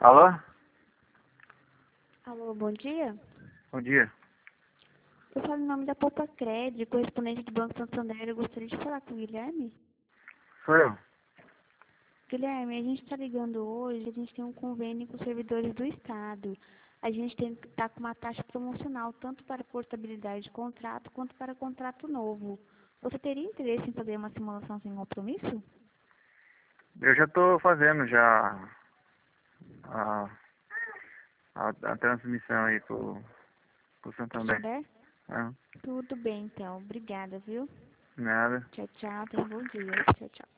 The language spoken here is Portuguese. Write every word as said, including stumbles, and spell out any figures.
Alô? Alô, bom dia. Bom dia. Eu falo em nome da Poupa Cred, correspondente do Banco Santander. Eu gostaria de falar com o Guilherme. Sou eu. Guilherme, a gente está ligando hoje, a gente tem um convênio com os servidores do Estado. A gente está com uma taxa promocional, tanto para portabilidade de contrato, quanto para contrato novo. Você teria interesse em fazer uma simulação sem compromisso? Eu já estou fazendo já a, a, a transmissão aí pro, pro Santander. Santander? É, Tudo bem, então. Obrigada, viu? nada. Tchau, tchau. Tenha um bom dia. Tchau, tchau.